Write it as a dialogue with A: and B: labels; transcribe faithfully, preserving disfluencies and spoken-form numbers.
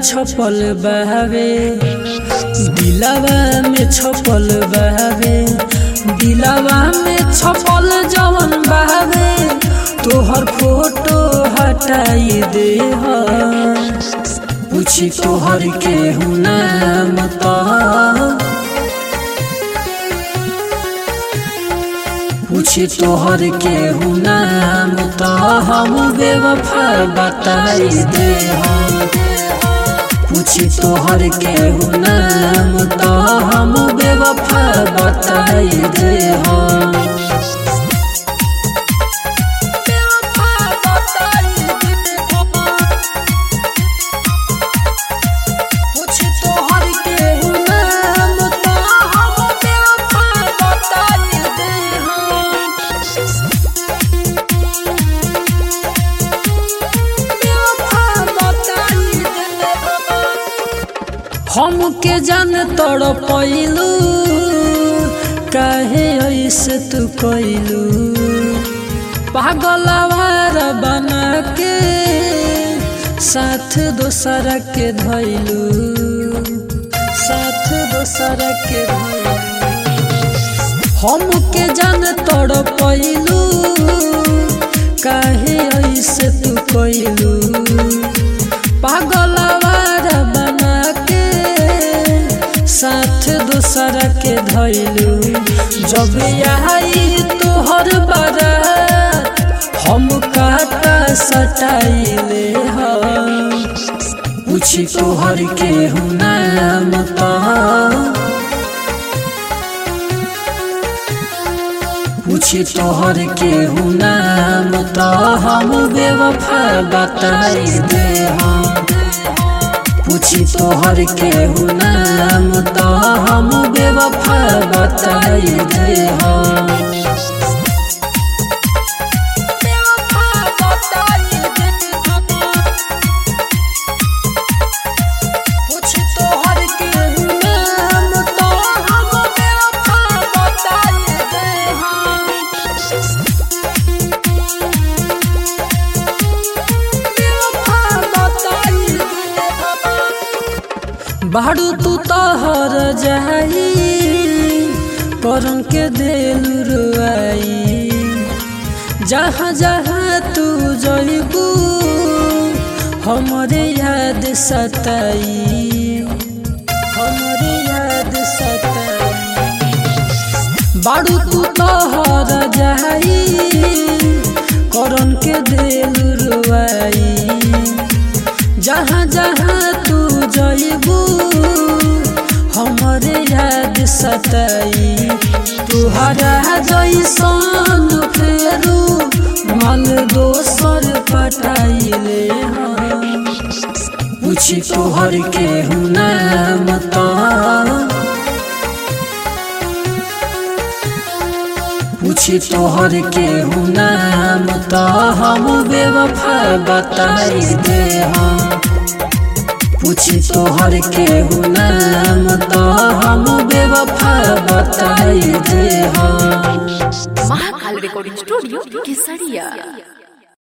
A: छपल बहावे, दिलावा में छपल बहावे, दिलावा में छपल जवन बहावे, तोहर फोटो हटाई दे पूछी तोहर के हूँ नाम तो पूछी तोहर के हूँ नाम तो हम बेवफा बताई दे पूछी तोहर के हूँ नाम तो हम बेवफा बताई दे हमके जान तोड़ पैलू काहे ऐसे तू कैलू, पागलवार बना के साथ दोसरा के धैलू, साथ दोसरा के धैलू। हमके जान तोड़ पैलू काहे ऐसे तू कैलू, पागलवार बना के साथ दूसरा के धैलू। जब आई तोहर बारात हम काटा सटाइले पूछी तोहर के हूँ नाम तो पूछी तोहर के हूँ नाम तो हम बेवफा बताई दे पूछी तोहर के हूँ नाम तो हम बेवफा बताई दे बाड़ू तू तोहर जाई करन के दिल रुआई, जहाँ जहाँ तू जइबू हमरे याद सताई, हमरे याद सताई। बाड़ू तू तोहर जाई करन के दिल रुआई, जहाँ जहाँ तू जइबू हमरे याद सताई। तुहरा जैसन फेरू मल दोसर पटाइले पूछी तोहर के हूँ नाम तो पूछी तोहर के हूँ नाम तो हम बेवफा बताई दे पूछी तोहर के हूँ नाम तो हम बेवफा बताई दे।
B: महाकाल रिकॉर्डिंग स्टूडियो केसरिया।